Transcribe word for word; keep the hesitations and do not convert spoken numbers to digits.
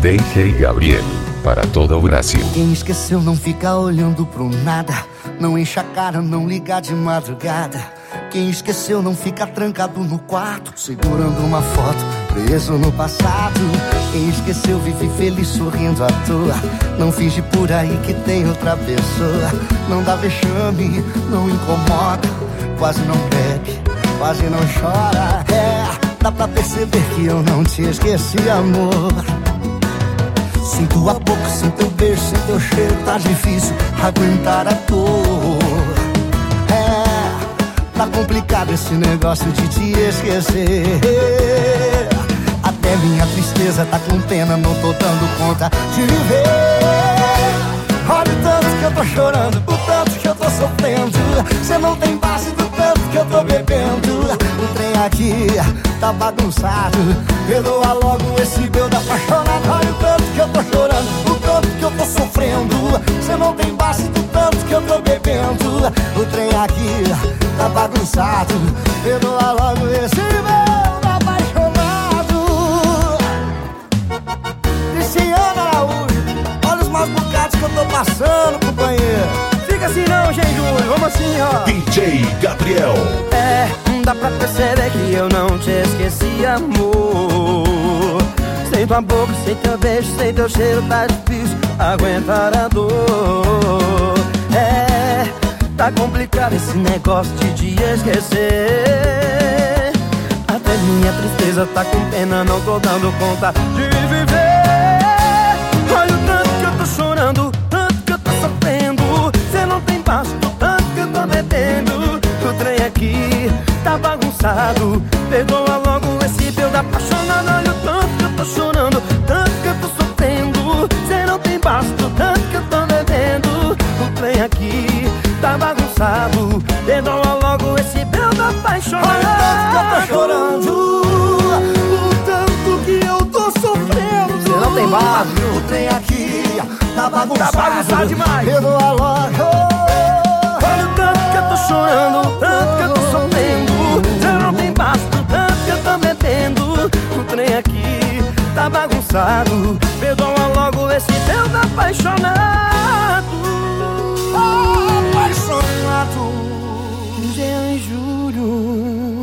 D J Gabriel, para todo o Brasil. Quem esqueceu não fica olhando pro nada, não enche a cara, não liga de madrugada. Quem esqueceu não fica trancado no quarto, segurando uma foto, preso no passado. Quem esqueceu vive feliz sorrindo à toa, não finge por aí que tem outra pessoa. Não dá vexame, não incomoda, quase não bebe, quase não chora. É, dá pra perceber que eu não te esqueci, amor. Sinto a boca, sem teu beijo, sem teu cheiro, tá difícil aguentar a dor. É, tá complicado esse negócio de te esquecer. Até minha tristeza tá com pena, não tô dando conta de viver. Olha o tanto que eu tô chorando, o tanto que eu tô sofrendo. Cê não tem base do tanto que eu tô bebendo. O trem aqui tá bagunçado, perdoa logo esse meu da apaixonado. Olha o tanto que eu tô chorando, o tanto que eu tô sofrendo. Cê não tem base do tanto que eu tô bebendo. O trem aqui tá bagunçado, perdoa logo esse meu da apaixonado. Cristiano Araújo, olha os maus bocados que eu tô passando, companheiro. Fica assim não, gente, Júlio, vamos assim, ó. D J Gabriel. É, dá pra perceber que eu não te esqueci, amor. Sem tua boca, sem teu beijo, sem teu cheiro, tá difícil aguentar a dor. É, tá complicado esse negócio de te esquecer. Até minha tristeza tá com pena, não tô dando conta de viver. Olha o tanto que eu tô chorando, tanto que eu tô sofrendo. Cê não tem baixo do tanto que eu tô bebendo. O trem aqui tá bagunçado, perdoa logo esse meu da apaixonado. Olha o tanto que eu tô chorando, tanto que eu tô sofrendo. Cê não tem baixo do tanto que eu tô bebendo. O trem aqui tá bagunçado, perdoa logo esse meu da apaixonado. Olha o tanto que eu tô chorando, o tanto que eu tô sofrendo. Cê não tem baixo, o trem aqui tá bagunçado, tá bagunçado demais, perdoa logo. Olha o tanto que eu tô chorando, tanto que eu tô sofrendo. Cê não tem baixo do tanto que eu tô bebendo. O trem aqui tá bagunçado, perdoa logo esse teu da apaixonado. Apaixonado. Jean e Júlio.